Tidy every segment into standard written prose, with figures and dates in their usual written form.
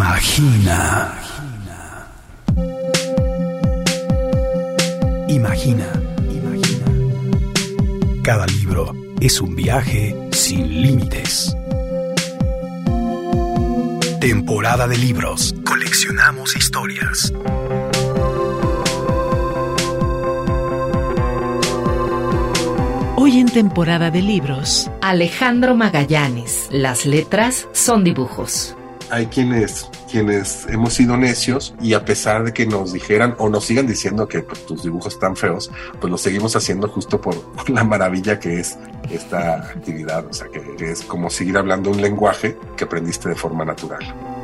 Imagina. Imagina. Cada libro es un viaje sin límites. Temporada de libros. Coleccionamos historias. Hoy en temporada de libros, Alejandro Magallanes. Las letras son dibujos. Hay quienes hemos sido necios y a pesar de que nos dijeran o nos sigan diciendo que pues, tus dibujos están feos, pues lo seguimos haciendo justo por la maravilla que es esta actividad. O sea, que es como seguir hablando un lenguaje que aprendiste de forma natural.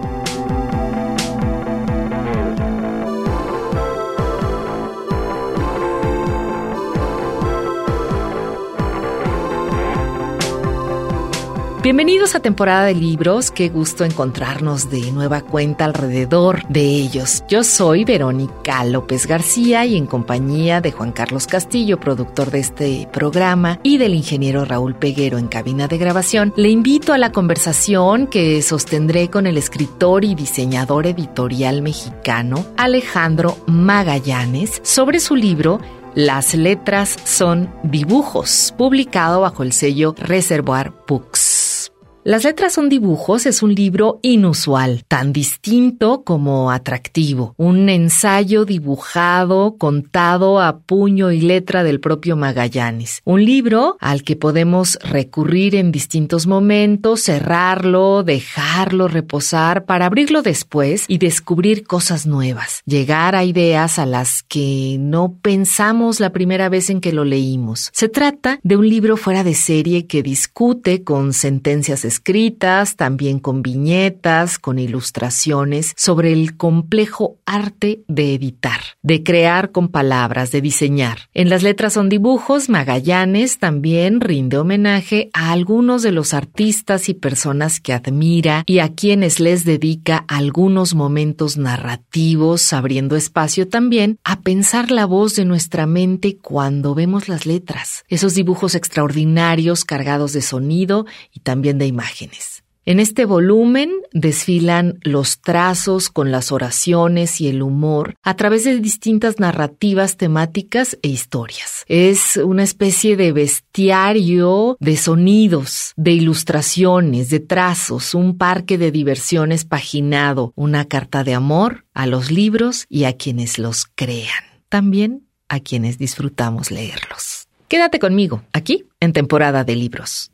Bienvenidos a Temporada de Libros, qué gusto encontrarnos de nueva cuenta alrededor de ellos. Yo soy Verónica López García y en compañía de Juan Carlos Castillo, productor de este programa, y del ingeniero Raúl Peguero en cabina de grabación, le invito a la conversación que sostendré con el escritor y diseñador editorial mexicano Alejandro Magallanes sobre su libro Las letras son dibujos, publicado bajo el sello Reservoir Books. Las letras son dibujos es un libro inusual, tan distinto como atractivo. Un ensayo dibujado, contado a puño y letra del propio Magallanes. Un libro al que podemos recurrir en distintos momentos, cerrarlo, dejarlo reposar para abrirlo después y descubrir cosas nuevas. Llegar a ideas a las que no pensamos la primera vez en que lo leímos. Se trata de un libro fuera de serie que discute con sentencias escritas, también con viñetas, con ilustraciones, sobre el complejo arte de editar, de crear con palabras, de diseñar. En Las letras son dibujos, Magallanes también rinde homenaje a algunos de los artistas y personas que admira y a quienes les dedica algunos momentos narrativos, abriendo espacio también a pensar la voz de nuestra mente cuando vemos las letras. Esos dibujos extraordinarios cargados de sonido y también de imágenes. En este volumen desfilan los trazos con las oraciones y el humor a través de distintas narrativas temáticas e historias. Es una especie de bestiario de sonidos, de ilustraciones, de trazos, un parque de diversiones paginado, una carta de amor a los libros y a quienes los crean, también a quienes disfrutamos leerlos. Quédate conmigo, aquí en Temporada de Libros.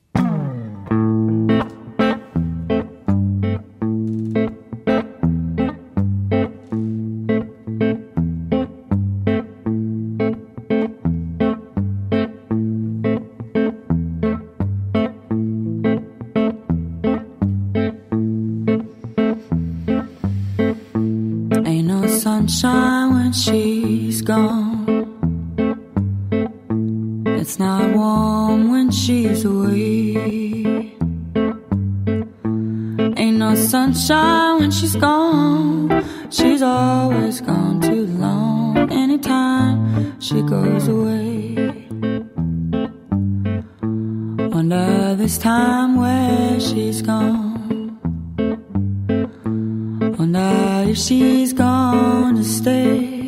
Sunshine when she's gone. It's not warm when she's away. Ain't no sunshine when she's gone. She's always gone too long. Anytime she goes away. Wonder this time where she's gone. Wonder if she's gonna stay.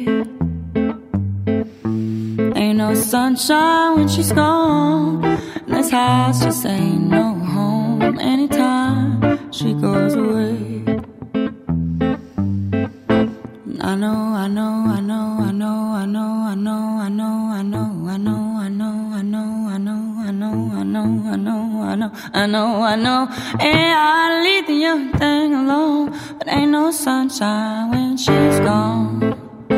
Ain't no sunshine when she's gone. This house just ain't no home. Anytime she goes away. I know, I know, I know, I know, I know, I know, I know, I know, I know, I know, I know, I know, I know, I know, I know, I know, I know, I know. And I leave the young thing alone, but ain't no sunshine when she's gone.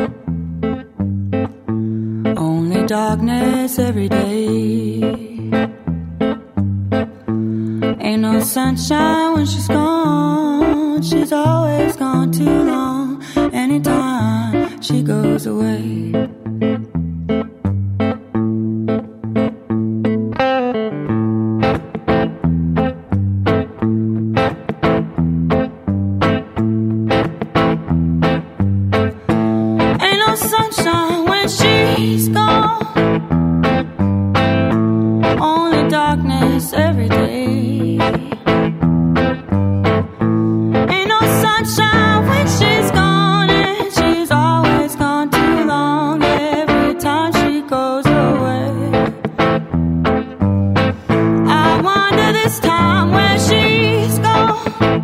Only darkness every day. Ain't no sunshine when she's gone. She's always gone too long. Anytime she goes away. Ain't no sunshine when she's gone. Only darkness every day. Ain't no sunshine sunshine when she's gone, and she's always gone too long. Every time she goes away, I wonder this time where she's gone.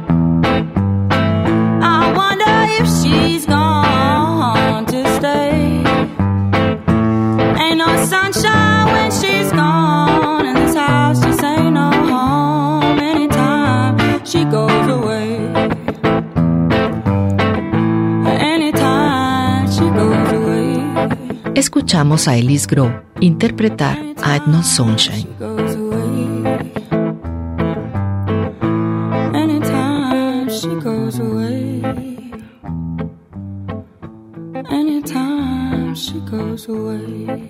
I wonder if she's gone to stay. Ain't no sunshine when she's gone, and this house just ain't no home anytime she goes away. Anytime she goes away. Escuchamos a Elise Groh interpretar Ain't No Sunshine. Anytime she goes away. Anytime she goes away.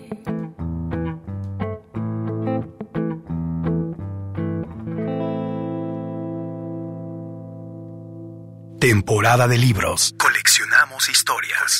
Temporada de libros. Coleccionamos historias.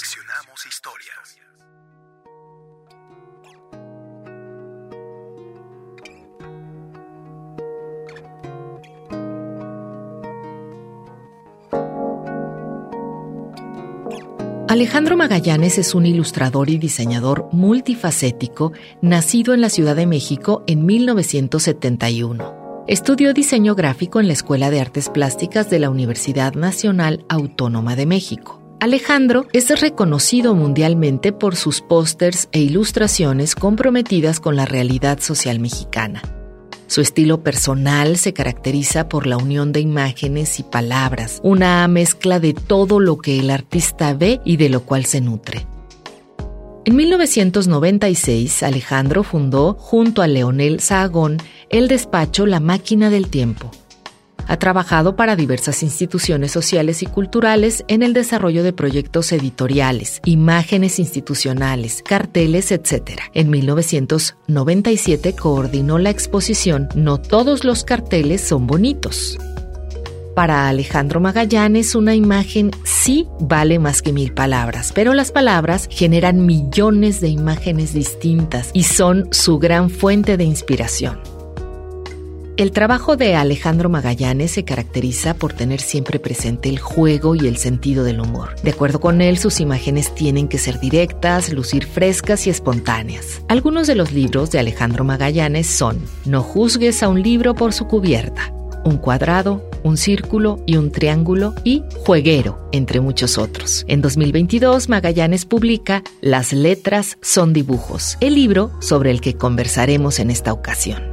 Alejandro Magallanes es un ilustrador y diseñador multifacético nacido en la Ciudad de México en 1971. Estudió diseño gráfico en la Escuela de Artes Plásticas de la Universidad Nacional Autónoma de México. Alejandro es reconocido mundialmente por sus pósters e ilustraciones comprometidas con la realidad social mexicana. Su estilo personal se caracteriza por la unión de imágenes y palabras, una mezcla de todo lo que el artista ve y de lo cual se nutre. En 1996, Alejandro fundó, junto a Leonel Sahagón, el despacho La Máquina del Tiempo. Ha trabajado para diversas instituciones sociales y culturales en el desarrollo de proyectos editoriales, imágenes institucionales, carteles, etc. En 1997 coordinó la exposición No todos los carteles son bonitos. Para Alejandro Magallanes, una imagen sí vale más que 1000 palabras, pero las palabras generan millones de imágenes distintas y son su gran fuente de inspiración. El trabajo de Alejandro Magallanes se caracteriza por tener siempre presente el juego y el sentido del humor. De acuerdo con él, sus imágenes tienen que ser directas, lucir frescas y espontáneas. Algunos de los libros de Alejandro Magallanes son No juzgues a un libro por su cubierta, Un cuadrado, un círculo y un triángulo y Jueguero, entre muchos otros. En 2022, Magallanes publica Las letras son dibujos, el libro sobre el que conversaremos en esta ocasión.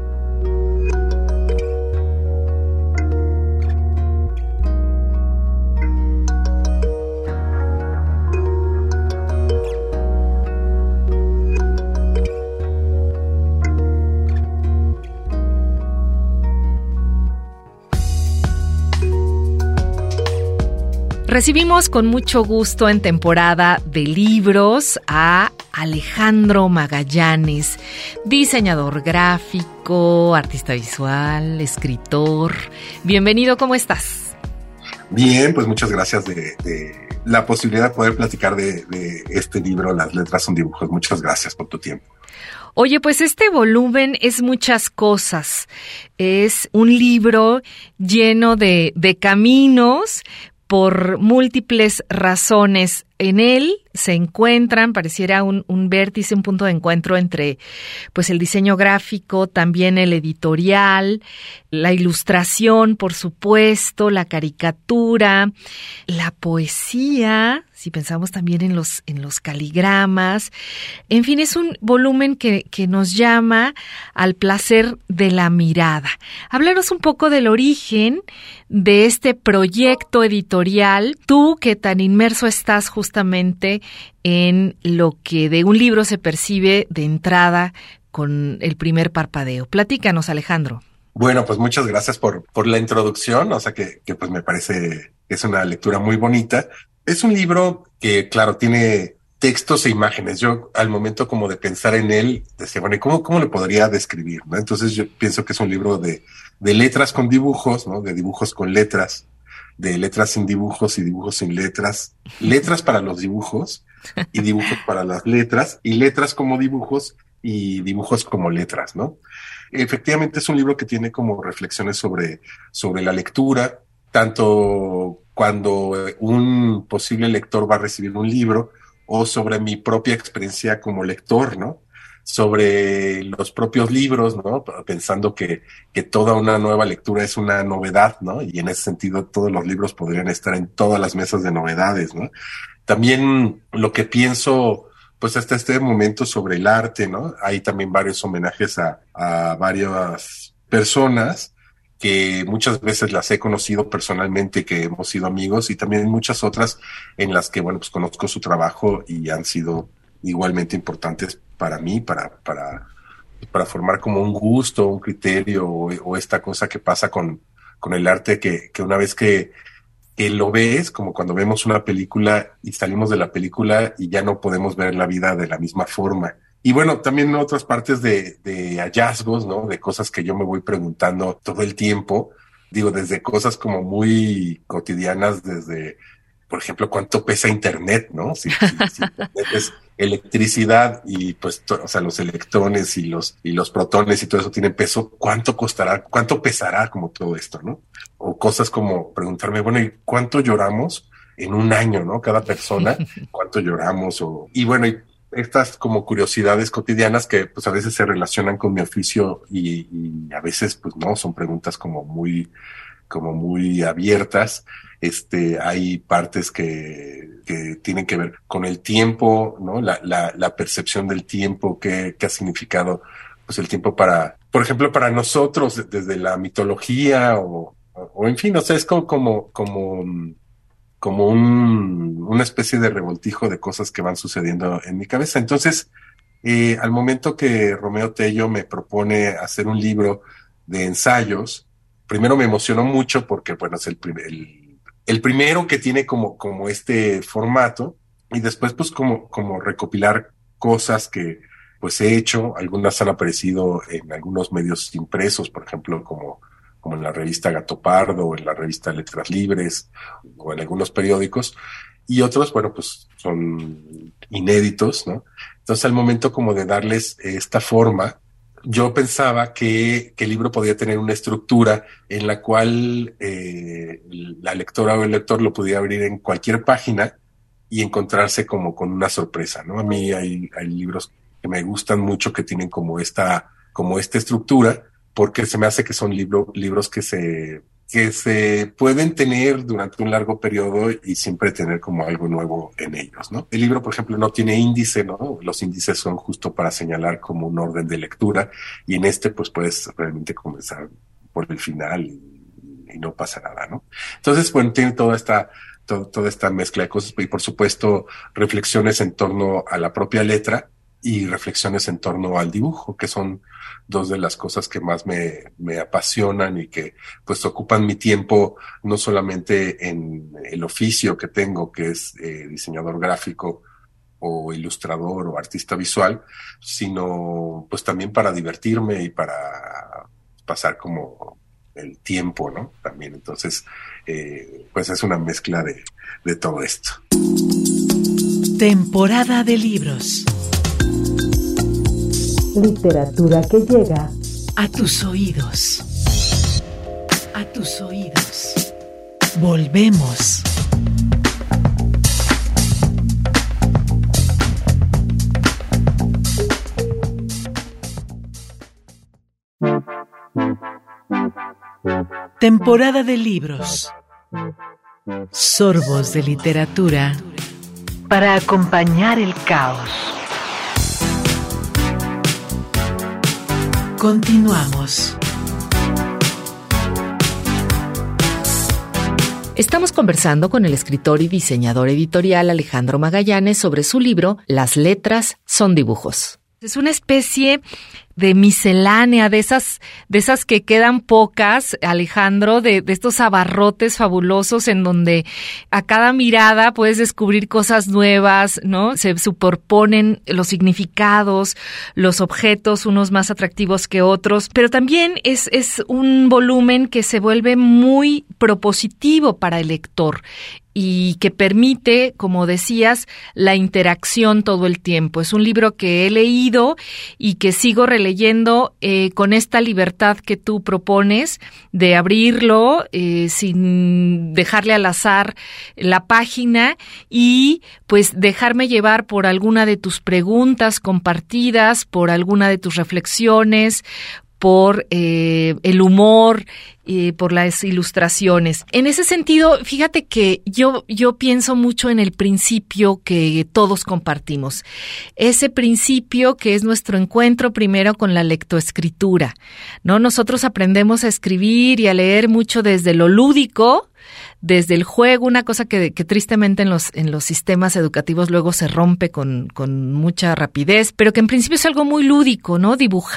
Recibimos con mucho gusto en temporada de libros a Alejandro Magallanes, diseñador gráfico, artista visual, escritor. Bienvenido, ¿cómo estás? Bien, pues muchas gracias de la posibilidad de poder platicar de este libro, Las letras son dibujos. Muchas gracias por tu tiempo. Oye, pues este volumen es muchas cosas. Es un libro lleno de caminos por múltiples razones. En él se encuentran, pareciera un vértice, un punto de encuentro entre pues el diseño gráfico, también el editorial, la ilustración, por supuesto, la caricatura, la poesía, si pensamos también en los caligramas. En fin, es un volumen que nos llama al placer de la mirada. Háblanos un poco del origen de este proyecto editorial, tú que tan inmerso estás justamente en lo que de un libro se percibe de entrada con el primer parpadeo. Platícanos, Alejandro. Bueno, pues muchas gracias por la introducción, o sea que pues me parece que es una lectura muy bonita. Es un libro que, claro, tiene textos e imágenes. Yo, al momento como de pensar en él, decía, bueno, ¿y cómo le podría describir, ¿no? Entonces yo pienso que es un libro de letras con dibujos, ¿no? De dibujos con letras, de letras sin dibujos y dibujos sin letras, letras para los dibujos y dibujos para las letras, y letras como dibujos y dibujos como letras, ¿no? Efectivamente es un libro que tiene como reflexiones sobre la lectura, tanto cuando un posible lector va a recibir un libro, o sobre mi propia experiencia como lector, ¿no? Sobre los propios libros, ¿no? Pensando que toda una nueva lectura es una novedad, ¿no? Y en ese sentido todos los libros podrían estar en todas las mesas de novedades, ¿no? También lo que pienso, pues hasta este momento sobre el arte, ¿no? Hay también varios homenajes a varias personas que muchas veces las he conocido personalmente, que hemos sido amigos, y también muchas otras en las que, bueno, pues conozco su trabajo y han sido igualmente importantes para mí, para formar como un gusto, un criterio, o esta cosa que pasa con el arte, que una vez que lo ves, como cuando vemos una película y salimos de la película y ya no podemos ver la vida de la misma forma. Y bueno, también otras partes de hallazgos, ¿no? De cosas que yo me voy preguntando todo el tiempo. Digo, desde cosas como muy cotidianas, desde, por ejemplo, cuánto pesa Internet, ¿no? Si Internet es electricidad y pues, o sea, los electrones y los protones y todo eso tienen peso, ¿cuánto costará? ¿Cuánto pesará como todo esto, no? O cosas como preguntarme, bueno, ¿y cuánto lloramos en un año, no? Cada persona, ¿cuánto lloramos? Y bueno, y estas como curiosidades cotidianas que pues a veces se relacionan con mi oficio y a veces pues no, son preguntas como muy abiertas. Hay partes que tienen que ver con el tiempo, ¿no? La percepción del tiempo, qué ha significado pues el tiempo por ejemplo, para nosotros desde la mitología o en fin, o sea, es como una especie de revoltijo de cosas que van sucediendo en mi cabeza. Entonces, al momento que Romeo Tello me propone hacer un libro de ensayos, primero me emocionó mucho porque, bueno, es el primero que tiene como este formato, y después pues como recopilar cosas que pues he hecho. Algunas han aparecido en algunos medios impresos, por ejemplo, como en la revista Gato Pardo, o en la revista Letras Libres, o en algunos periódicos, y otros, bueno, pues son inéditos, ¿no? Entonces, al momento como de darles esta forma, yo pensaba que el libro podía tener una estructura en la cual la lectora o el lector lo pudiera abrir en cualquier página y encontrarse como con una sorpresa, ¿no? A mí hay libros que me gustan mucho que tienen como esta estructura, porque se me hace que son libros que se pueden tener durante un largo periodo y siempre tener como algo nuevo en ellos, ¿no? El libro, por ejemplo, no tiene índice, ¿no? Los índices son justo para señalar como un orden de lectura, y en pues puedes realmente comenzar por el final y no pasa nada, ¿no? Entonces, bueno, tiene toda esta mezcla de cosas, y por supuesto reflexiones en torno a la propia letra y reflexiones en torno al dibujo, que son dos de las cosas que más me apasionan y que pues ocupan mi tiempo, no solamente en el oficio que tengo, que es diseñador gráfico o ilustrador o artista visual, sino pues también para divertirme y para pasar como el tiempo, ¿no? También, entonces, pues es una mezcla de todo esto. Temporada de libros. Literatura que llega a tus oídos. A tus oídos. Volvemos. Temporada de libros. Sorbos de literatura para acompañar el caos. Continuamos. Estamos conversando con el escritor y diseñador editorial Alejandro Magallanes sobre su libro Las letras son dibujos. Es una especie de miscelánea, de esas que quedan pocas, Alejandro, de estos abarrotes fabulosos en donde a cada mirada puedes descubrir cosas nuevas, ¿no? Se superponen los significados, los objetos, unos más atractivos que otros, pero también es un volumen que se vuelve muy propositivo para el lector y que permite, como decías, la interacción todo el tiempo. Es un libro que he leído y que sigo relacionando releyendo con esta libertad que tú propones de abrirlo sin dejarle al azar la página y pues dejarme llevar por alguna de tus preguntas compartidas, por alguna de tus reflexiones, por el humor, por las ilustraciones. En ese sentido, fíjate que yo pienso mucho en el principio que todos compartimos. Ese principio que es nuestro encuentro primero con la lectoescritura, ¿no? Nosotros aprendemos a escribir y a leer mucho desde lo lúdico, desde el juego, una cosa que tristemente en los sistemas educativos luego se rompe con mucha rapidez, pero que en principio es algo muy lúdico, ¿no?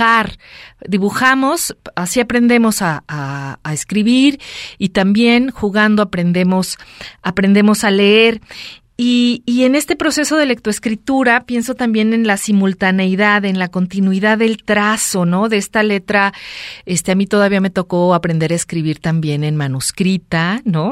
Dibujamos, así aprendemos a escribir y también jugando aprendemos a leer. Y en este proceso de lectoescritura pienso también en la simultaneidad, en la continuidad del trazo, ¿no? De esta letra, a mí todavía me tocó aprender a escribir también en manuscrita, ¿no?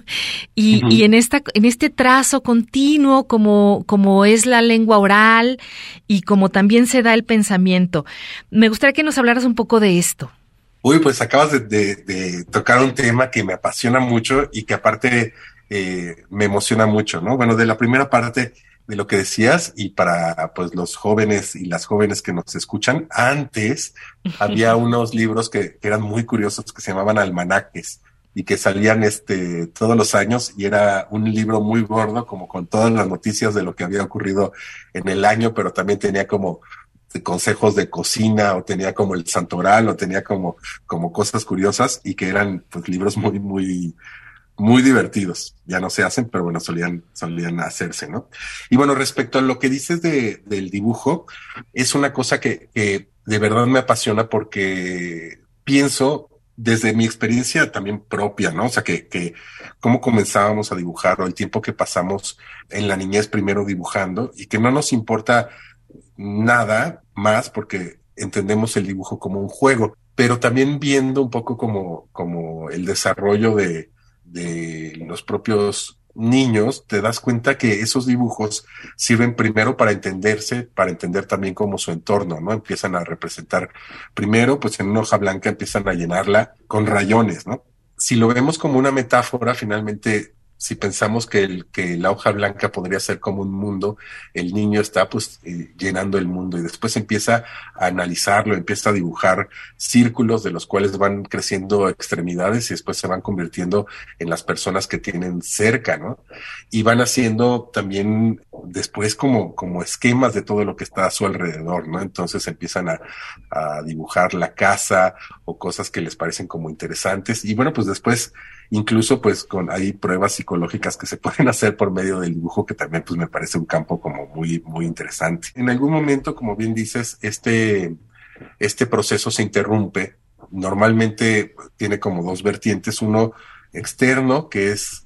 Y en este trazo continuo, como es la lengua oral y como también se da el pensamiento. Me gustaría que nos hablaras un poco de esto. Uy, pues acabas de tocar un tema que me apasiona mucho y que aparte me emociona mucho, ¿no? Bueno, de la primera parte de lo que decías y para pues los jóvenes y las jóvenes que nos escuchan, antes había unos libros que eran muy curiosos que se llamaban almanaques y que salían todos los años y era un libro muy gordo como con todas las noticias de lo que había ocurrido en el año, pero también tenía como consejos de cocina o tenía como el santoral o tenía como cosas curiosas y que eran pues libros muy, muy muy divertidos. Ya no se hacen, pero bueno, solían hacerse, ¿no? Y bueno, respecto a lo que dices del dibujo, es una cosa que de verdad me apasiona porque pienso desde mi experiencia también propia, ¿no? O sea, que cómo comenzábamos a dibujar o el tiempo que pasamos en la niñez primero dibujando y que no nos importa nada más porque entendemos el dibujo como un juego, pero también viendo un poco como el desarrollo de los propios niños, te das cuenta que esos dibujos sirven primero para entenderse, para entender también como su entorno, ¿no? Empiezan a representar primero, pues en una hoja blanca empiezan a llenarla con rayones, ¿no? Si lo vemos como una metáfora, finalmente, si pensamos que la hoja blanca podría ser como un mundo, el niño está pues llenando el mundo y después empieza a analizarlo, empieza a dibujar círculos de los cuales van creciendo extremidades y después se van convirtiendo en las personas que tienen cerca, ¿no? Y van haciendo también después como esquemas de todo lo que está a su alrededor, ¿no? Entonces empiezan a dibujar la casa o cosas que les parecen como interesantes y bueno, pues después incluso pues hay pruebas psicológicas que se pueden hacer por medio del dibujo que también pues me parece un campo como muy, muy interesante. En algún momento, como bien dices, este proceso se interrumpe. Normalmente tiene como dos vertientes, uno externo, que es,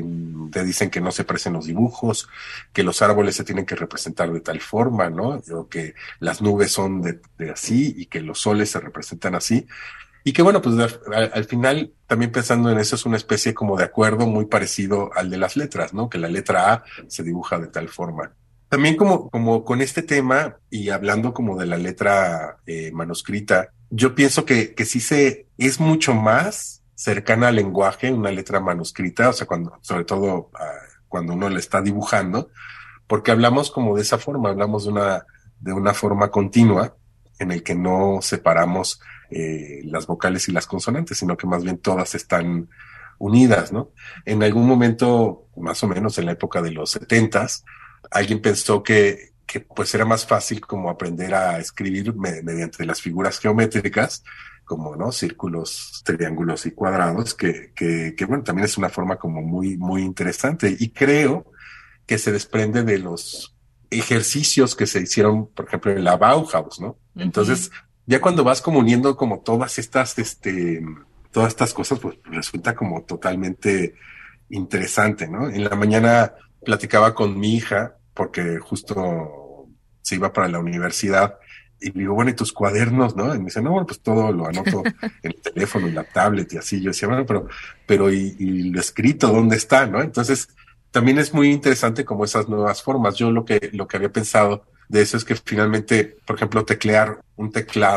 te dicen que no se parecen los dibujos, que los árboles se tienen que representar de tal forma, ¿no? O que las nubes son de así y que los soles se representan así. Y que bueno, pues al final, también pensando en eso, es una especie como de acuerdo muy parecido al de las letras, ¿no? Que la letra A se dibuja de tal forma. También como con este tema y hablando como de la letra manuscrita, yo pienso que sí es mucho más cercana al lenguaje una letra manuscrita, o sea, sobre todo cuando uno la está dibujando, porque hablamos como de esa forma, hablamos de una forma continua en el que no separamos las vocales y las consonantes, sino que más bien todas están unidas, ¿no? En algún momento, más o menos en la época de los 70s, alguien pensó que pues era más fácil como aprender a escribir mediante las figuras geométricas, como, ¿no? Círculos, triángulos y cuadrados, que bueno, también es una forma como muy, muy interesante. Y creo que se desprende de los ejercicios que se hicieron, por ejemplo, en la Bauhaus, ¿no? Uh-huh. Entonces, ya cuando vas como uniendo como todas estas cosas, pues resulta como totalmente interesante, ¿no? En la mañana platicaba con mi hija, porque justo se iba para la universidad, y digo, bueno, ¿y tus cuadernos, no? Y me dice, no, bueno, pues todo lo anoto en el teléfono, en la tablet y así. Yo decía, bueno, pero ¿y lo escrito dónde está, no? Entonces, también es muy interesante como esas nuevas formas. Yo lo que había pensado de eso es que finalmente, por ejemplo, teclear un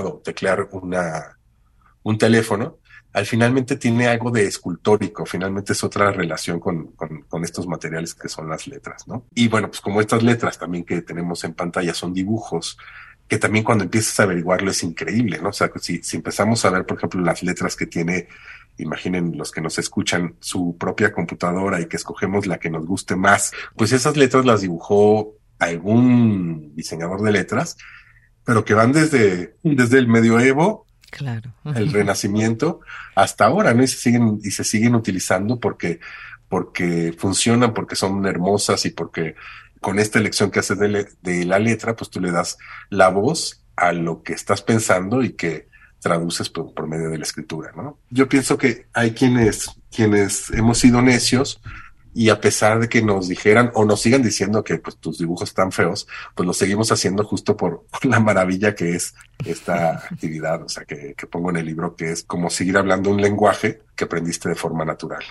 teléfono, al finalmente tiene algo de escultórico, finalmente es otra relación con estos materiales que son las letras, ¿no? Y bueno, pues como estas letras también que tenemos en pantalla son dibujos, que también cuando empiezas a averiguarlo es increíble, ¿no? O sea, si empezamos a ver, por ejemplo, las letras que tiene, imaginen los que nos escuchan, su propia computadora y que escogemos la que nos guste más, pues esas letras las dibujó algún diseñador de letras, pero que van desde el medioevo, claro, el Renacimiento, hasta ahora, ¿no? Y se siguen utilizando porque funcionan, porque son hermosas y porque con esta elección que haces de la letra, pues tú le das la voz a lo que estás pensando y que traduces por medio de la escritura, ¿no? Yo pienso que hay quienes hemos sido necios y a pesar de que nos dijeran o nos sigan diciendo que pues tus dibujos están feos, pues lo seguimos haciendo justo por la maravilla que es esta actividad, o sea, que pongo en el libro, que es como seguir hablando un lenguaje que aprendiste de forma natural.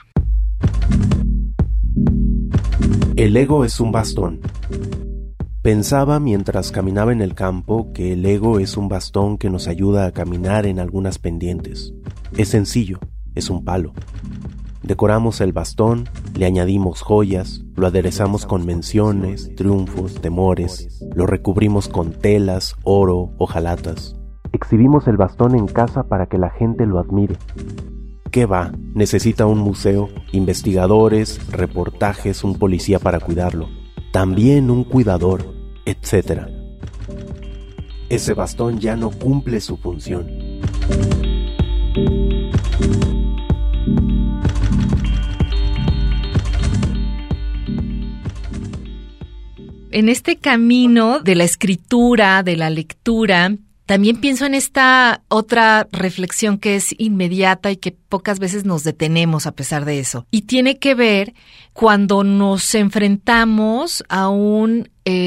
El ego es un bastón. Pensaba mientras caminaba en el campo que el ego es un bastón que nos ayuda a caminar en algunas pendientes. Es sencillo, es un palo. Decoramos el bastón, le añadimos joyas, lo aderezamos con menciones, triunfos, temores, lo recubrimos con telas, oro, hojalatas. Exhibimos el bastón en casa para que la gente lo admire. ¿Qué va? Necesita un museo, investigadores, reportajes, un policía para cuidarlo, también un cuidador, etc. Ese bastón ya no cumple su función. En este camino de la escritura, de la lectura, también pienso en esta otra reflexión que es inmediata y que pocas veces nos detenemos a pesar de eso. Y tiene que ver cuando nos enfrentamos a un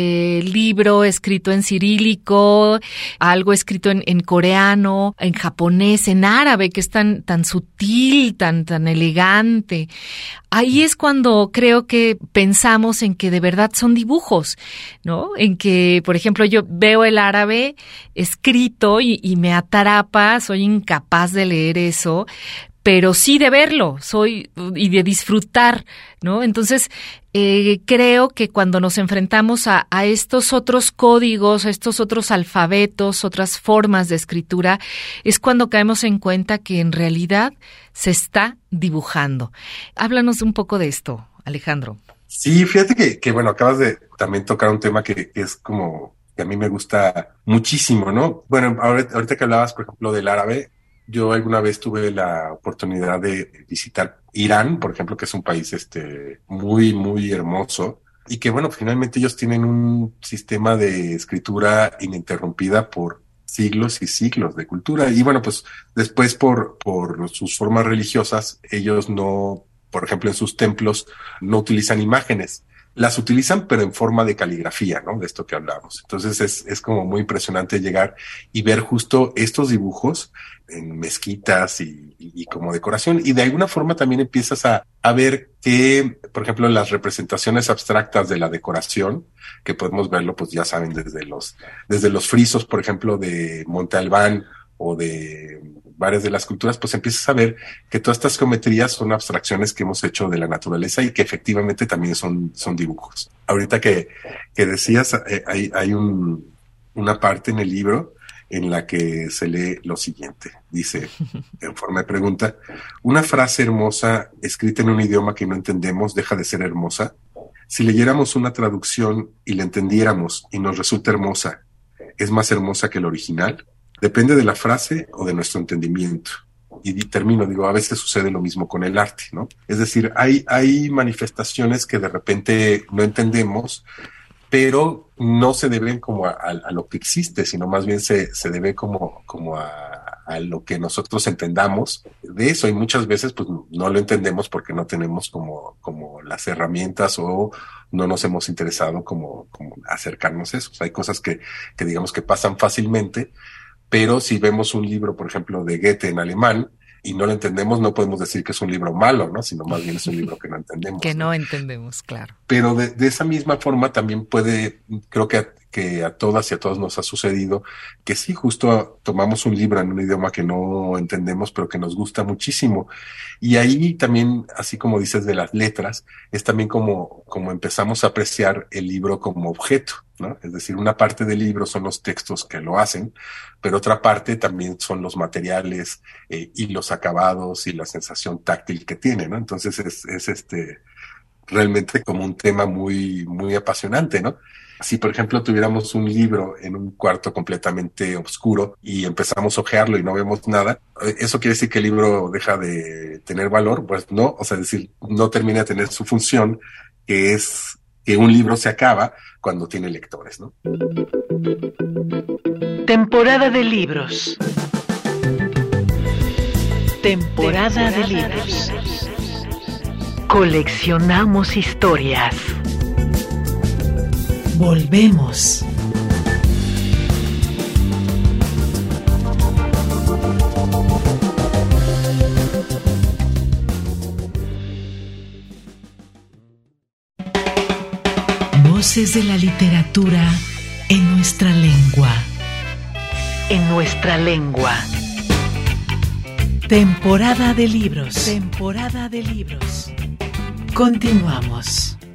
libro escrito en cirílico, algo escrito en coreano, en japonés, en árabe, que es tan sutil, tan elegante. Ahí es cuando creo que pensamos en que de verdad son dibujos, ¿no? En que, por ejemplo, yo veo el árabe escrito y me atrapa, soy incapaz de leer eso, pero sí de verlo, y de disfrutar, ¿no? Entonces, creo que cuando nos enfrentamos a estos otros códigos, a estos otros alfabetos, otras formas de escritura, es cuando caemos en cuenta que en realidad se está dibujando. Háblanos un poco de esto, Alejandro. Sí, fíjate que bueno, acabas de también tocar un tema que es como que a mí me gusta muchísimo, ¿no? Bueno, ahorita que hablabas, por ejemplo, del árabe, yo alguna vez tuve la oportunidad de visitar Irán, por ejemplo, que es un país muy, muy hermoso y que, bueno, finalmente ellos tienen un sistema de escritura ininterrumpida por siglos y siglos de cultura. Y bueno, pues después por sus formas religiosas, ellos no, por ejemplo, en sus templos no utilizan imágenes. Las utilizan, pero en forma de caligrafía, ¿no? De esto que hablamos. Entonces es como muy impresionante llegar y ver justo estos dibujos en mezquitas y como decoración. Y de alguna forma también empiezas a ver que, por ejemplo, las representaciones abstractas de la decoración, que podemos verlo, pues ya saben, desde los frisos, por ejemplo, de Monte Albán o de varias de las culturas, pues empiezas a ver que todas estas geometrías son abstracciones que hemos hecho de la naturaleza y que efectivamente también son dibujos. Ahorita que decías, hay una parte en el libro en la que se lee lo siguiente. Dice, en forma de pregunta, ¿una frase hermosa escrita en un idioma que no entendemos deja de ser hermosa? Si leyéramos una traducción y la entendiéramos y nos resulta hermosa, ¿es más hermosa que el original? Depende de la frase o de nuestro entendimiento. Y termino, a veces sucede lo mismo con el arte, ¿no? Es decir, hay manifestaciones que de repente no entendemos, pero no se deben como a lo que existe, sino más bien se debe como a lo que nosotros entendamos de eso. Y muchas veces pues no lo entendemos porque no tenemos como las herramientas o no nos hemos interesado como acercarnos a eso. O sea, hay cosas que digamos que pasan fácilmente, pero si vemos un libro, por ejemplo, de Goethe en alemán y no lo entendemos, no podemos decir que es un libro malo, ¿no? Sino más bien es un libro que no entendemos. Que no entendemos, claro. Pero de esa misma forma también creo que que a todas y a todos nos ha sucedido, que sí, justo tomamos un libro en un idioma que no entendemos, pero que nos gusta muchísimo. Y ahí también, así como dices de las letras, es también como empezamos a apreciar el libro como objeto, ¿no? Es decir, una parte del libro son los textos que lo hacen, pero otra parte también son los materiales y los acabados y la sensación táctil que tiene, ¿no? Entonces es realmente como un tema muy, muy apasionante, ¿no? Si, por ejemplo, tuviéramos un libro en un cuarto completamente oscuro y empezamos a hojearlo y no vemos nada, ¿eso quiere decir que el libro deja de tener valor? Pues no, o sea, es decir, no termina de tener su función, que es que un libro se acaba cuando tiene lectores, ¿no? Temporada de libros. Temporada de libros. Coleccionamos historias. Volvemos. Voces de la literatura en nuestra lengua. En nuestra lengua. Temporada de libros. Temporada de libros. Continuamos.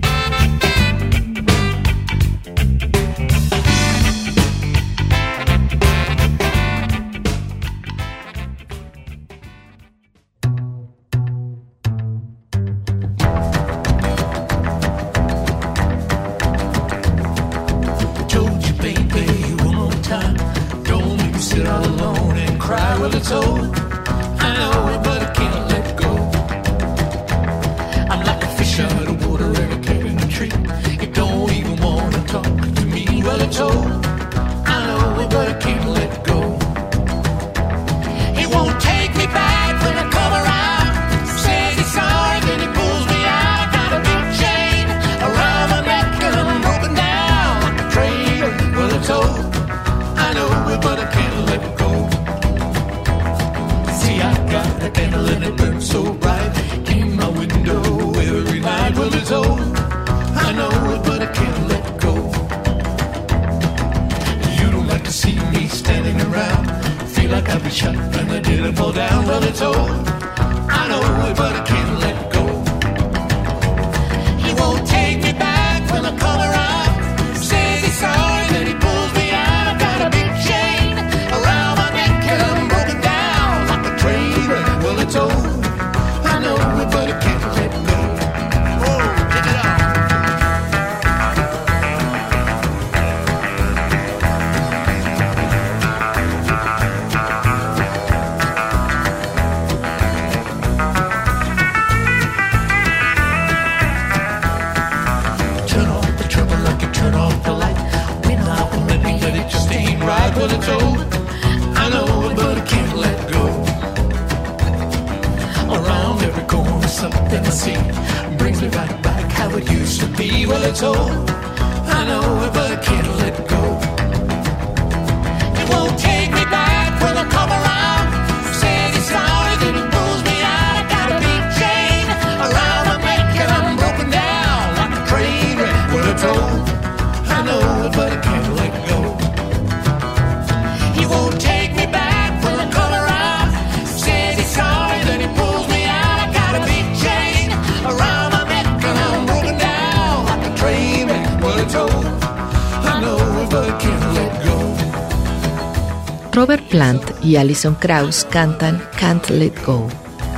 Robert Plant y Alison Krauss cantan Can't Let Go.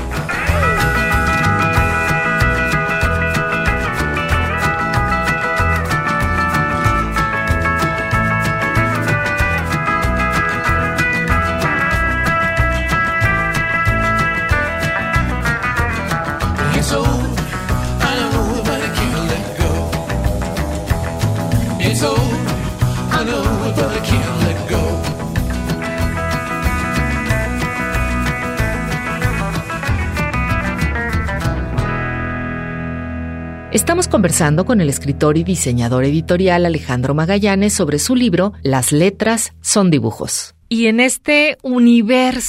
Estamos conversando con el escritor y diseñador editorial Alejandro Magallanes sobre su libro Las letras son dibujos. Y en este universo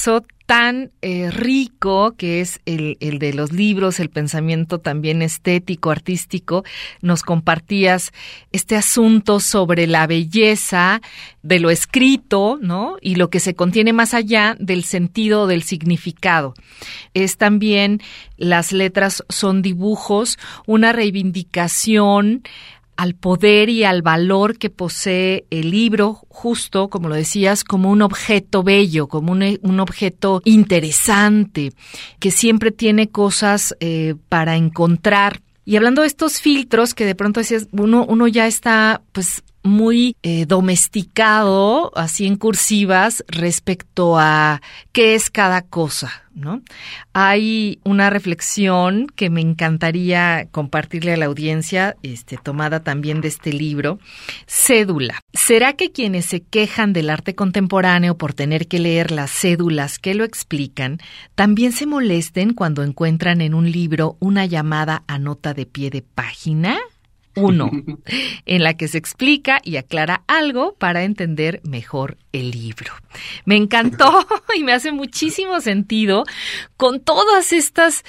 tan rico que es el de los libros, el pensamiento también estético, artístico, nos compartías este asunto sobre la belleza de lo escrito, ¿no? Y lo que se contiene más allá del sentido, del significado. Es también, las letras son dibujos, una reivindicación al poder y al valor que posee el libro, justo, como lo decías, como un objeto bello, como un objeto interesante, que siempre tiene cosas para encontrar. Y hablando de estos filtros, que de pronto decías, uno ya está pues muy domesticado, así en cursivas, respecto a qué es cada cosa, ¿no? Hay una reflexión que me encantaría compartirle a la audiencia, tomada también de este libro. Cédula. ¿Será que quienes se quejan del arte contemporáneo por tener que leer las cédulas que lo explican, también se molesten cuando encuentran en un libro una llamada a nota de pie de página? 1, en la que se explica y aclara algo para entender mejor el libro. Me encantó y me hace muchísimo sentido con todas estas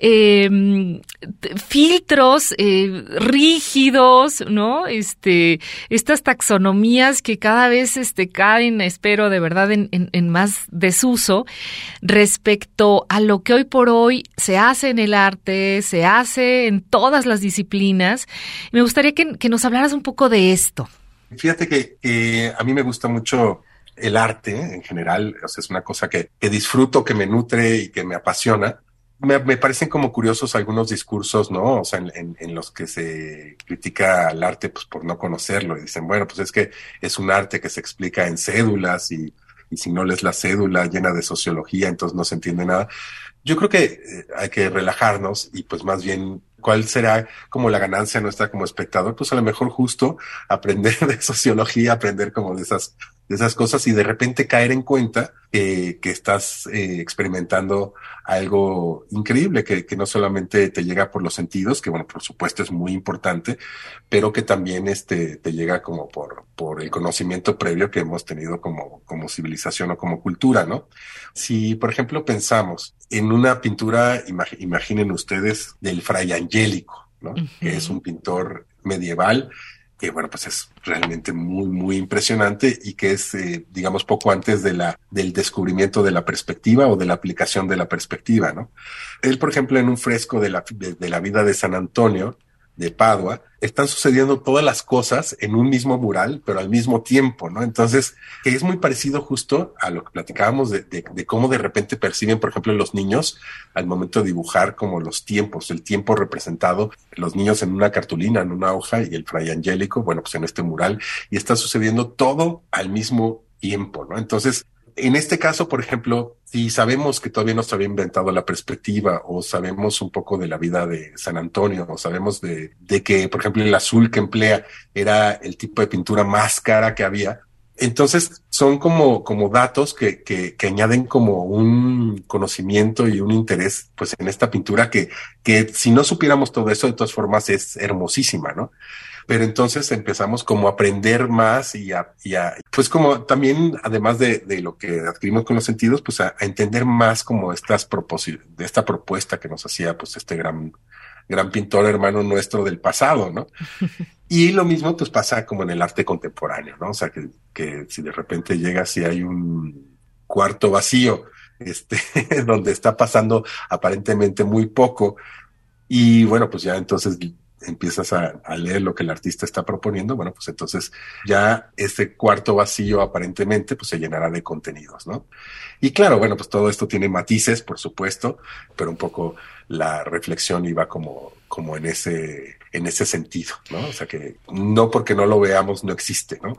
filtros rígidos, ¿no? Estas taxonomías que cada vez caen, espero de verdad, en más desuso respecto a lo que hoy por hoy se hace en el arte, se hace en todas las disciplinas. Me gustaría que nos hablaras un poco de esto. Fíjate que a mí me gusta mucho el arte en general, o sea, es una cosa que disfruto, que me nutre y que me apasiona. Me parecen como curiosos algunos discursos, ¿no? O sea, en los que se critica al arte pues por no conocerlo y dicen, bueno, pues es que es un arte que se explica en cédulas y si no lees la cédula llena de sociología, entonces no se entiende nada. Yo creo que hay que relajarnos y pues más bien, ¿cuál será como la ganancia nuestra como espectador? Pues a lo mejor justo aprender de sociología, aprender como de esas cosas y de repente caer en cuenta que estás experimentando algo increíble, que no solamente te llega por los sentidos, que bueno, por supuesto es muy importante, pero que también te llega como por el conocimiento previo que hemos tenido como civilización o como cultura, ¿no? Si, por ejemplo, pensamos en una pintura, imaginen ustedes, del Fray Angélico, ¿no? Uh-huh. Que es un pintor medieval que, bueno, pues es realmente muy, muy impresionante y que es, digamos, poco antes del descubrimiento de la perspectiva o de la aplicación de la perspectiva, ¿no? Él, por ejemplo, en un fresco de la vida de San Antonio, de Padua, están sucediendo todas las cosas en un mismo mural, pero al mismo tiempo, ¿no? Entonces, que es muy parecido justo a lo que platicábamos de cómo de repente perciben, por ejemplo, los niños al momento de dibujar como los tiempos, el tiempo representado, los niños en una cartulina, en una hoja, y el Fray Angélico, bueno, pues en este mural, y está sucediendo todo al mismo tiempo, ¿no? Entonces, en este caso, por ejemplo, si sabemos que todavía no se había inventado la perspectiva o sabemos un poco de la vida de San Antonio o sabemos de que, por ejemplo, el azul que emplea era el tipo de pintura más cara que había, entonces son como datos que añaden como un conocimiento y un interés pues en esta pintura que si no supiéramos todo eso, de todas formas es hermosísima, ¿no? Pero entonces empezamos como a aprender más y pues como también, además de lo que adquirimos con los sentidos, pues a entender más como de esta propuesta que nos hacía pues este gran pintor hermano nuestro del pasado, ¿no? Y lo mismo pues pasa como en el arte contemporáneo, ¿no? O sea, que si de repente llegas y hay un cuarto vacío, donde está pasando aparentemente muy poco, y bueno, pues ya entonces empiezas a leer lo que el artista está proponiendo, bueno, pues entonces ya este cuarto vacío aparentemente pues se llenará de contenidos, ¿no? Y claro, bueno, pues todo esto tiene matices, por supuesto, pero un poco la reflexión iba como en ese sentido, ¿no? O sea que no porque no lo veamos no existe, ¿no?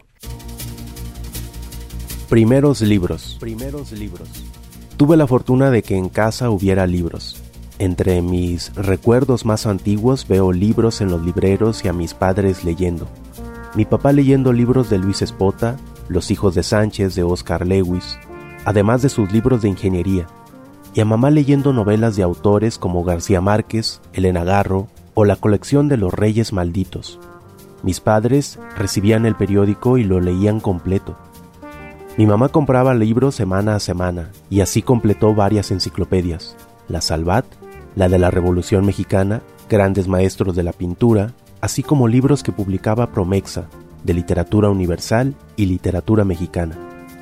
Primeros libros. Tuve la fortuna de que en casa hubiera libros. Entre mis recuerdos más antiguos veo libros en los libreros y a mis padres leyendo. Mi papá leyendo libros de Luis Espota, Los hijos de Sánchez de Oscar Lewis, además de sus libros de ingeniería, y a mamá leyendo novelas de autores como García Márquez, Elena Garro o la colección de Los Reyes Malditos. Mis padres recibían el periódico y lo leían completo. Mi mamá compraba libros semana a semana y así completó varias enciclopedias: la Salvat, la de la Revolución Mexicana, grandes maestros de la pintura, así como libros que publicaba Promexa, de literatura universal y literatura mexicana.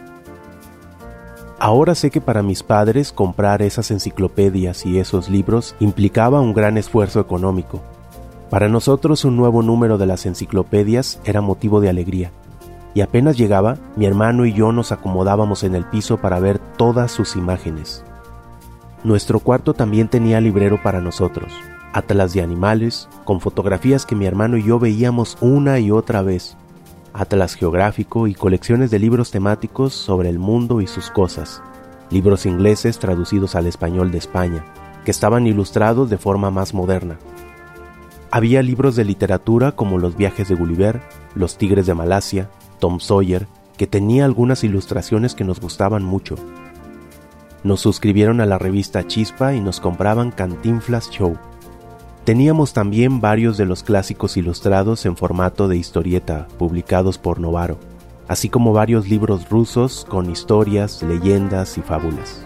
Ahora sé que para mis padres comprar esas enciclopedias y esos libros implicaba un gran esfuerzo económico. Para nosotros un nuevo número de las enciclopedias era motivo de alegría, y apenas llegaba, mi hermano y yo nos acomodábamos en el piso para ver todas sus imágenes. Nuestro cuarto también tenía librero para nosotros, atlas de animales, con fotografías que mi hermano y yo veíamos una y otra vez, atlas geográfico y colecciones de libros temáticos sobre el mundo y sus cosas, libros ingleses traducidos al español de España, que estaban ilustrados de forma más moderna. Había libros de literatura como Los viajes de Gulliver, Los tigres de Malasia, Tom Sawyer, que tenía algunas ilustraciones que nos gustaban mucho. Nos suscribieron a la revista Chispa y nos compraban Cantinflas Show. Teníamos también varios de los clásicos ilustrados en formato de historieta, publicados por Novaro, así como varios libros rusos con historias, leyendas y fábulas.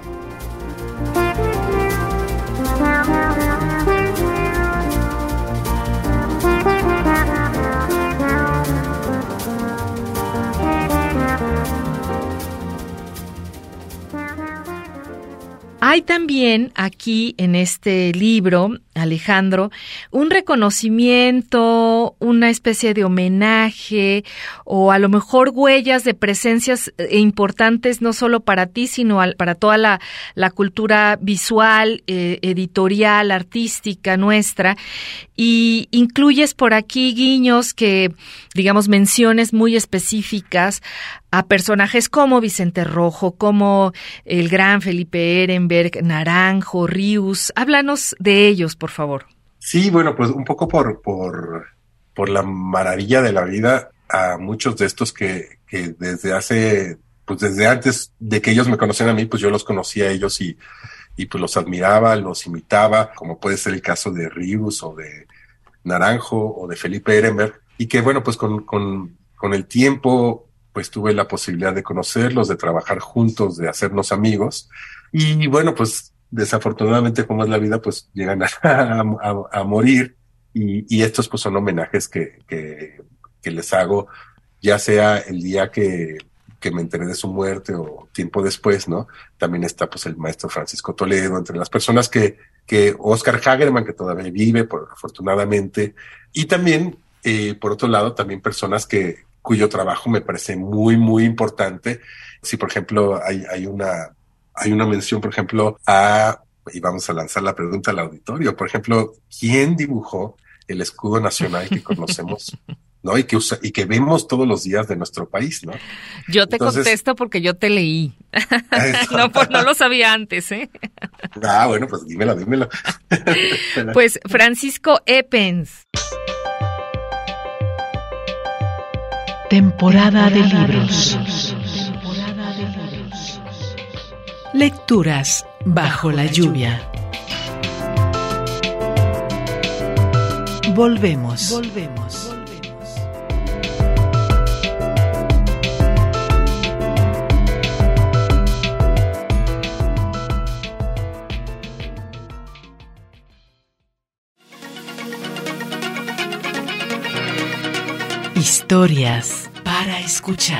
Hay también aquí en este libro, Alejandro, un reconocimiento, una especie de homenaje o a lo mejor huellas de presencias importantes no solo para ti, sino para toda la cultura visual, editorial, artística nuestra. Y incluyes por aquí guiños que, digamos, menciones muy específicas a personajes como Vicente Rojo, como el gran Felipe Ehrenberg, Naranjo, Rius. Háblanos de ellos, por favor. Sí, bueno, pues un poco por la maravilla de la vida, a muchos de estos que desde antes de que ellos me conocieran a mí, pues yo los conocía a ellos y pues los admiraba, los imitaba, como puede ser el caso de Rius o de Naranjo o de Felipe Ehrenberg, y que bueno, pues con el tiempo pues tuve la posibilidad de conocerlos, de trabajar juntos, de hacernos amigos, y bueno, pues desafortunadamente, como es la vida, pues llegan a morir, y estos pues son homenajes que les hago, ya sea el día que me enteré de su muerte o tiempo después, ¿no? También está pues el maestro Francisco Toledo, entre las personas que Oscar Hagerman, que todavía vive, afortunadamente, y también, por otro lado, también personas cuyo trabajo me parece muy, muy importante. Si, por ejemplo, hay una mención, por ejemplo, y vamos a lanzar la pregunta al auditorio, por ejemplo, ¿quién dibujó el escudo nacional que conocemos, ¿no? Y que vemos todos los días de nuestro país, ¿no? Yo te contesto porque yo te leí. No lo sabía antes, ¿eh? Bueno, pues dímelo. Pues Francisco Eppens. Temporada de libros. Lecturas bajo la lluvia. Volvemos. Historias para escuchar.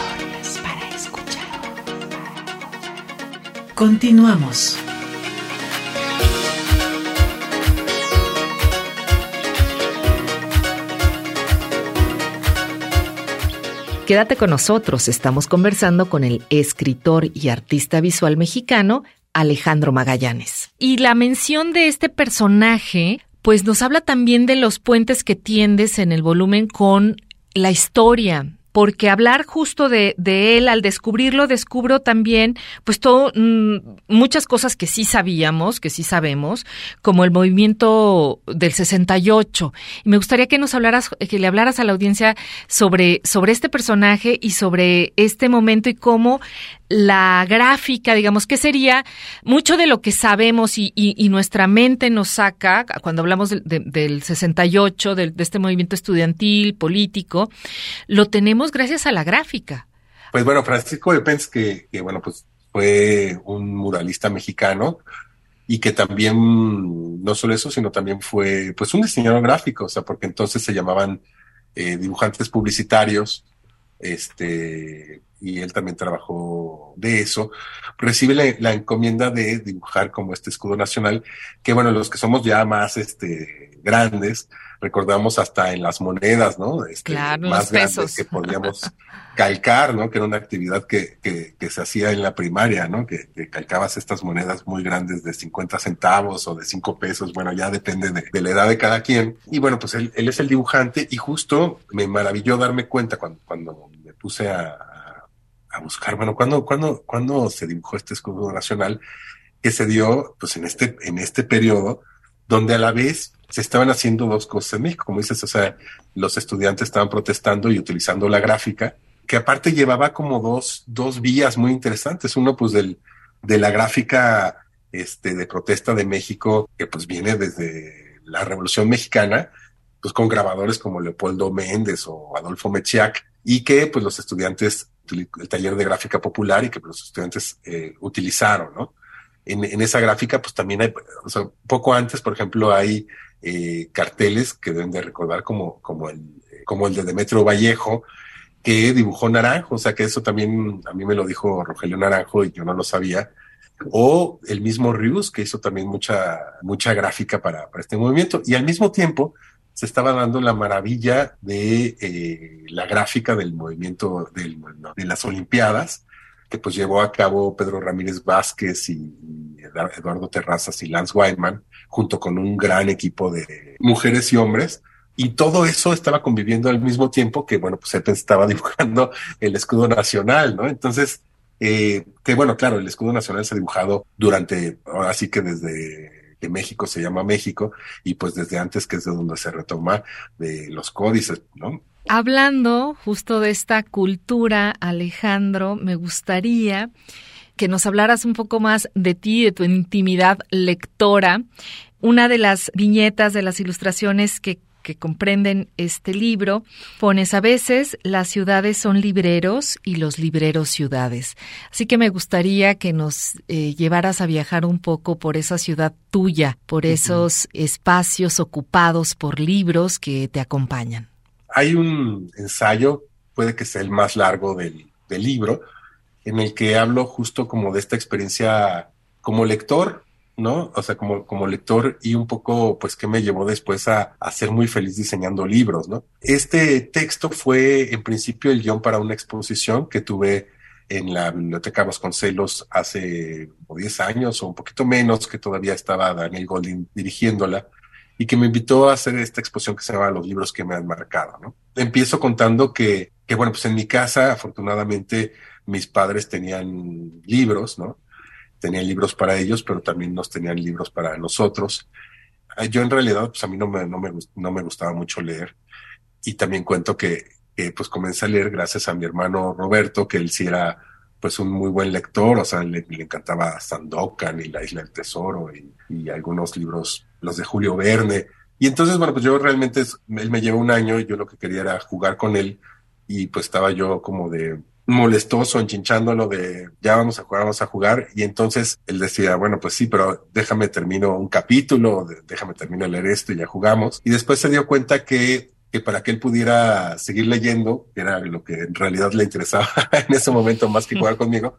Continuamos. Quédate con nosotros, estamos conversando con el escritor y artista visual mexicano Alejandro Magallanes. Y la mención de este personaje, pues nos habla también de los puentes que tiendes en el volumen con la historia, porque hablar justo de él, al descubrirlo, descubro también pues muchas cosas que sí sabíamos, que sí sabemos, como el movimiento del 68. Y me gustaría que le hablaras a la audiencia sobre este personaje y sobre este momento y cómo la gráfica, digamos, que sería mucho de lo que sabemos y nuestra mente nos saca cuando hablamos del 68, de este movimiento estudiantil, político, lo tenemos gracias a la gráfica, Pues bueno, Francisco de Pens, que bueno, pues fue un muralista mexicano y que también, no solo eso, sino también fue pues un diseñador gráfico, o sea, porque entonces se llamaban dibujantes publicitarios, y él también trabajó de eso. Recibe la encomienda de dibujar como este escudo nacional, que bueno, los que somos ya más grandes, recordamos hasta en las monedas, ¿no? Claro, más los grandes pesos. que podíamos calcar, ¿no? Que era una actividad que se hacía en la primaria, ¿no? Que calcabas estas monedas muy grandes de 50 centavos o de 5 pesos, bueno, ya depende de la edad de cada quien. Y bueno, pues él es el dibujante y justo me maravilló darme cuenta cuando me puse a buscar, bueno, ¿cuándo se dibujó este escudo nacional? Que se dio pues en este periodo donde a la vez se estaban haciendo dos cosas en México, como dices, o sea, los estudiantes estaban protestando y utilizando la gráfica, que aparte llevaba como dos vías muy interesantes. Uno pues de la gráfica de protesta de México, que pues viene desde la Revolución Mexicana, pues con grabadores como Leopoldo Méndez o Adolfo Mechiac, y que pues los estudiantes, el taller de gráfica popular, y que pues, los estudiantes utilizaron, ¿no? En esa gráfica, pues también hay, o sea, poco antes, por ejemplo, hay carteles que deben de recordar como el de Demetrio Vallejo, que dibujó Naranjo, o sea que eso también a mí me lo dijo Rogelio Naranjo y yo no lo sabía, o el mismo Rius, que hizo también mucha gráfica para este movimiento, y al mismo tiempo se estaba dando la maravilla de la gráfica del movimiento de las Olimpiadas, que pues llevó a cabo Pedro Ramírez Vázquez y Eduardo Terrazas y Lance Whiteman, junto con un gran equipo de mujeres y hombres, y todo eso estaba conviviendo al mismo tiempo que, bueno, pues él estaba dibujando el escudo nacional, ¿no? Entonces, que bueno, claro, el escudo nacional se ha dibujado ahora sí que desde que México se llama México, y pues desde antes, que es de donde se retoma de los códices, ¿no? Hablando justo de esta cultura, Alejandro, me gustaría que nos hablaras un poco más de ti, de tu intimidad lectora. Una de las viñetas, de las ilustraciones que comprenden este libro, pones: a veces las ciudades son libreros y los libreros ciudades. Así que me gustaría que nos llevaras a viajar un poco por esa ciudad tuya, por esos espacios ocupados por libros que te acompañan. Hay un ensayo, puede que sea el más largo del libro, en el que hablo justo como de esta experiencia como lector, ¿no? O sea, como lector, y un poco, pues, que me llevó después a ser muy feliz diseñando libros, ¿no? Este texto fue, en principio, el guión para una exposición que tuve en la Biblioteca Vasconcelos hace como 10 años o un poquito menos, que todavía estaba Daniel Goldin dirigiéndola, y que me invitó a hacer esta exposición que se llama Los libros que me han marcado, ¿no? Empiezo contando que bueno, pues en mi casa, afortunadamente, mis padres tenían libros, ¿no? Tenían libros para ellos, pero también nos tenían libros para nosotros. Yo en realidad, pues a mí no me gustaba mucho leer, y también cuento que pues comencé a leer gracias a mi hermano Roberto, que él sí era pues un muy buen lector, o sea, le encantaba Sandokan y La Isla del Tesoro y algunos libros, los de Julio Verne. Y entonces, bueno, pues yo realmente, él me llevó un año y yo lo que quería era jugar con él, y pues estaba yo como de molestoso, enchinchándolo de ya vamos a jugar, y entonces él decía, bueno, pues sí, pero déjame termino un capítulo, déjame termino de leer esto y ya jugamos. Y después se dio cuenta que para que él pudiera seguir leyendo, que era lo que en realidad le interesaba en ese momento más que jugar conmigo,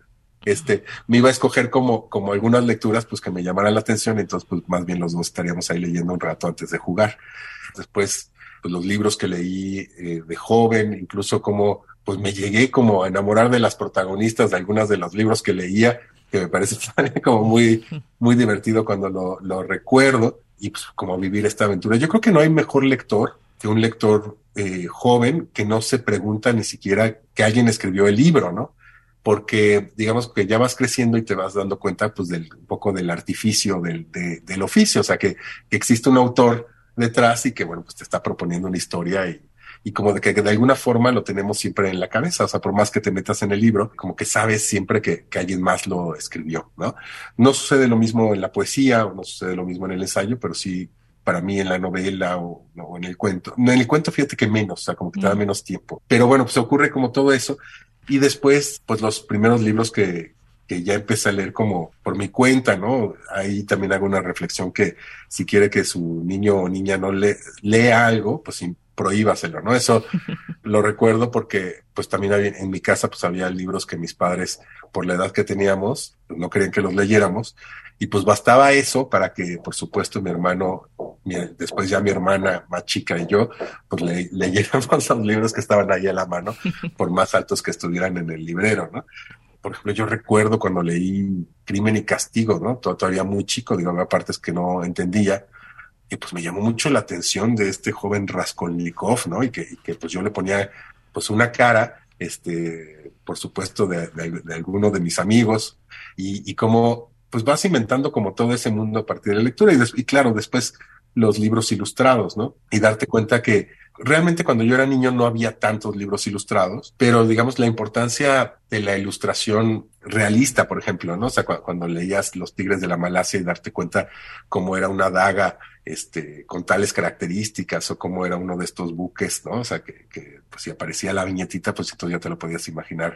me iba a escoger como algunas lecturas pues que me llamaran la atención, entonces pues más bien los dos estaríamos ahí leyendo un rato antes de jugar. Después, pues los libros que leí de joven, incluso como pues me llegué como a enamorar de las protagonistas de algunos de los libros que leía, que me parece como muy, muy divertido cuando lo recuerdo, y pues como vivir esta aventura. Yo creo que no hay mejor lector que un lector joven que no se pregunta ni siquiera que alguien escribió el libro, ¿no? Porque digamos que ya vas creciendo y te vas dando cuenta pues un poco del artificio del oficio, o sea que existe un autor detrás y que bueno pues te está proponiendo una historia, y como de que de alguna forma lo tenemos siempre en la cabeza, o sea, por más que te metas en el libro, como que sabes siempre que alguien más lo escribió, ¿no? No sucede lo mismo en la poesía, o no sucede lo mismo en el ensayo, pero sí para mí en la novela o en el cuento. En el cuento fíjate que menos, o sea, como que te da menos tiempo. Pero bueno, pues ocurre como todo eso. Y después, pues los primeros libros que ya empecé a leer como por mi cuenta, ¿no? Ahí también hago una reflexión que si quiere que su niño o niña no lea algo, pues prohíbaselo, ¿no? Eso lo recuerdo porque pues también en mi casa pues había libros que mis padres, por la edad que teníamos, pues, no querían que los leyéramos, y pues bastaba eso para que, por supuesto, mi hermano, después ya mi hermana más chica y yo, pues leyéramos los libros que estaban ahí a la mano, por más altos que estuvieran en el librero, ¿no? Por ejemplo, yo recuerdo cuando leí Crimen y Castigo, ¿no? Todavía muy chico, digo, había partes que no entendía, y pues me llamó mucho la atención de este joven Raskolnikov, ¿no? Y que pues yo le ponía pues una cara, por supuesto, de alguno de mis amigos, y cómo pues vas inventando como todo ese mundo a partir de la lectura, y claro, después los libros ilustrados, ¿no? Y darte cuenta que realmente cuando yo era niño no había tantos libros ilustrados, pero digamos la importancia de la ilustración realista, por ejemplo, ¿no? O sea, cuando leías Los Tigres de la Malasia y darte cuenta cómo era una daga, con tales características, o cómo era uno de estos buques, ¿no? O sea, que pues si aparecía la viñetita, pues entonces ya te lo podías imaginar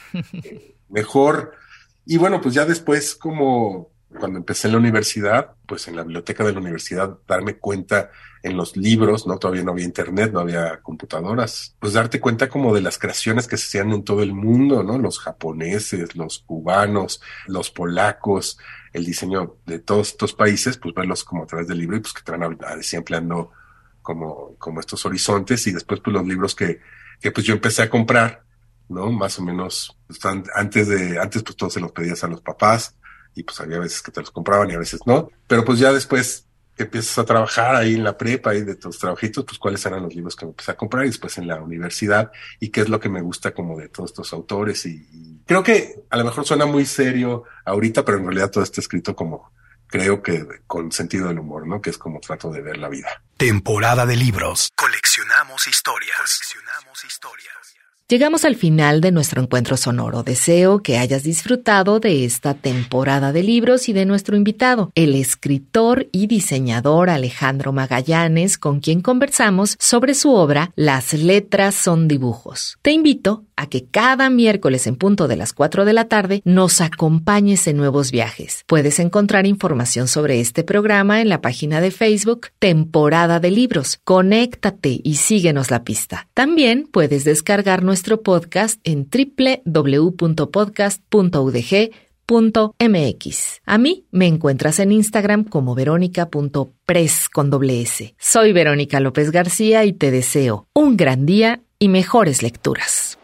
mejor. Y bueno, pues ya después, como cuando empecé en la universidad, pues en la biblioteca de la universidad, darme cuenta en los libros, ¿no? Todavía no había internet, no había computadoras, pues darte cuenta como de las creaciones que se hacían en todo el mundo, ¿no? Los japoneses, los cubanos, los polacos, el diseño de todos estos países, pues verlos como a través del libro, y pues que te van así ampliando como estos horizontes. Y después pues los libros que pues yo empecé a comprar, ¿no? Más o menos, pues, antes pues todos se los pedías a los papás, y pues había veces que te los compraban y a veces no, pero pues ya después que empiezas a trabajar ahí en la prepa y de tus trabajitos, pues cuáles eran los libros que me empecé a comprar, y después en la universidad, y qué es lo que me gusta como de todos estos autores, y creo que a lo mejor suena muy serio ahorita, pero en realidad todo está escrito como, creo que con sentido del humor, ¿no? Que es como trato de ver la vida. Temporada de libros. Coleccionamos historias. Llegamos al final de nuestro encuentro sonoro. Deseo que hayas disfrutado de esta temporada de libros y de nuestro invitado, el escritor y diseñador Alejandro Magallanes, con quien conversamos sobre su obra Las letras son dibujos. Te invito a que cada miércoles en punto de las 4 de la tarde nos acompañes en nuevos viajes. Puedes encontrar información sobre este programa en la página de Facebook Temporada de Libros. Conéctate y síguenos la pista. También puedes descargar nuestro podcast en www.podcast.udg.mx. A mí me encuentras en Instagram como veronica.pres con doble S. Soy Verónica López García y te deseo un gran día y mejores lecturas.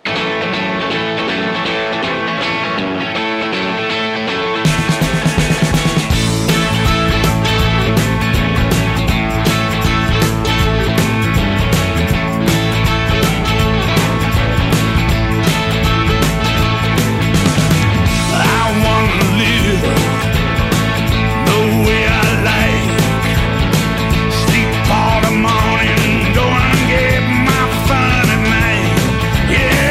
Yeah.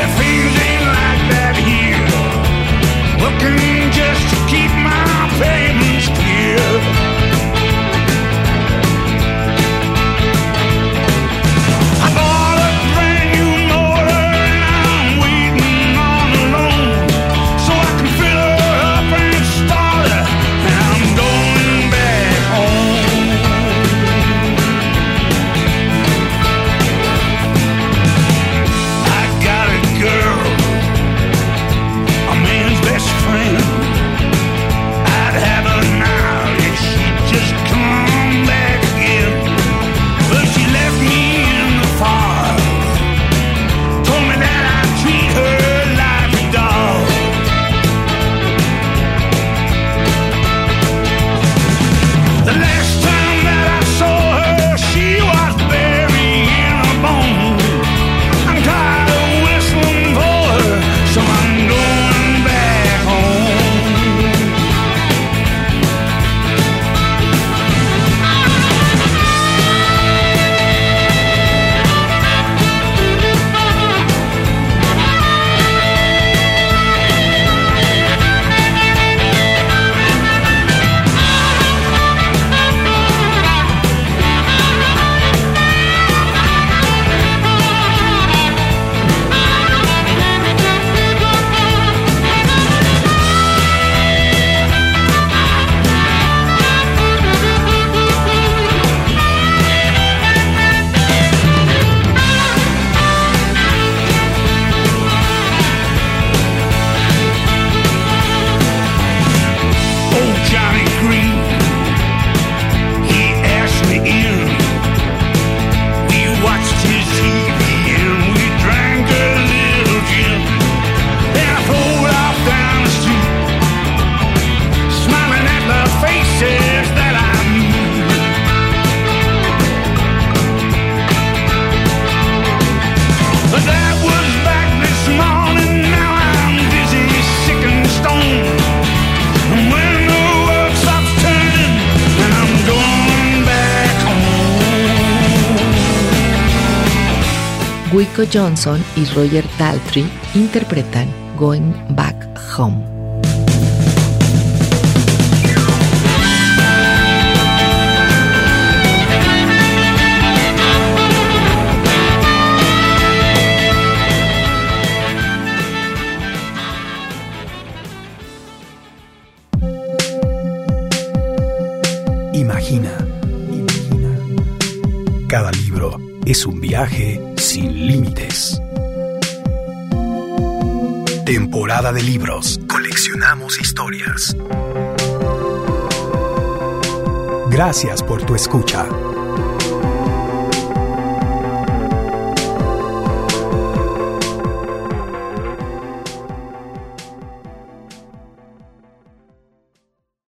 Wico Johnson y Roger Daltrey interpretan Going Back Home. Imagina. Cada libro es un viaje sin límites. Temporada de libros. Coleccionamos historias. Gracias por tu escucha.